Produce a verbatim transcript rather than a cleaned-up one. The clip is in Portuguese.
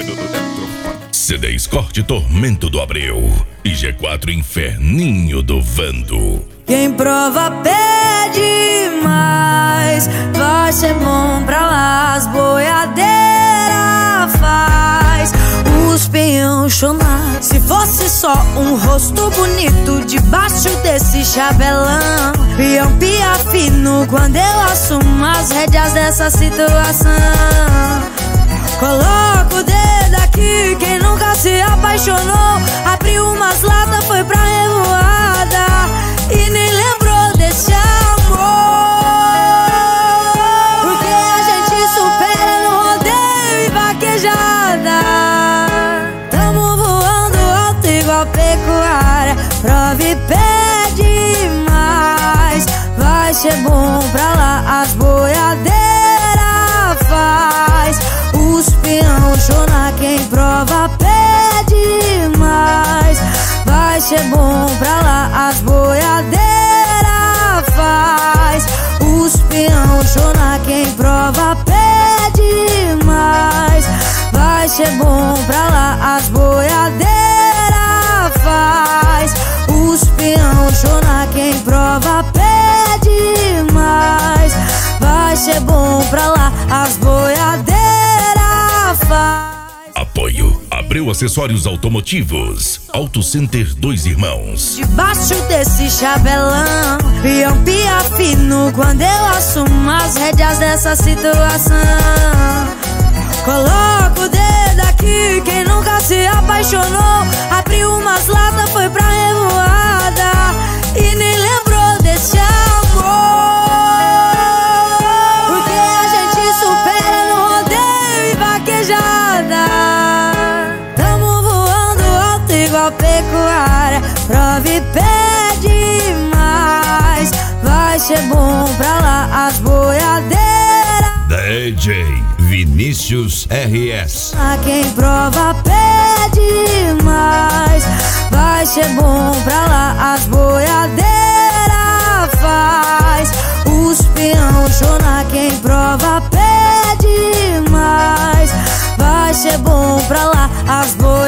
C dez Corte Tormento do Abreu e G quatro Inferninho do Vando. Quem prova pede mais, vai ser bom pra lá. As boiadeiras faz os peão chorar. Se fosse só um rosto bonito debaixo desse chabelão, peão pia fino quando eu assumo as rédeas dessa situação. Coloca o dedo aqui, quem nunca se apaixonou, abriu umas latas, foi pra revoada e nem lembrou desse amor. Porque a gente supera no rodeio e vaquejada. Tamo voando alto igual pecuária, prova e pede mais, vai ser bom pra lá. As boiadeiras faz os peão chorar. Quem prova pede mais, vai ser bom pra lá. As boiadeiras faz os peão chorar. Quem prova pede mais, vai ser bom pra lá. As boiadeiras faz os peão chorar. Quem prova pede mais, vai ser bom pra lá. As boiadeiras faz. Apoio Abreu Acessórios Automotivos, Auto Center Dois Irmãos. Debaixo desse chabelão, peão pia fino quando eu assumo as rédeas dessa situação. Coloca o dedo aqui, quem nunca se apaixonou, abriu umas latas, foi pra revoada e nem lembrou desse amor. Porque a gente supera no rodeio e vaquejada. Tamo voando alto igual pecuária, prova e pede mais, vai ser bom pra lá. As boiadeiras D J Vinícius R S. a quem prova pede mais, vai ser bom pra lá. As boiadeiras faz os peão chorar. Quem prova pede mais, vai ser bom pra lá. As boiadeiras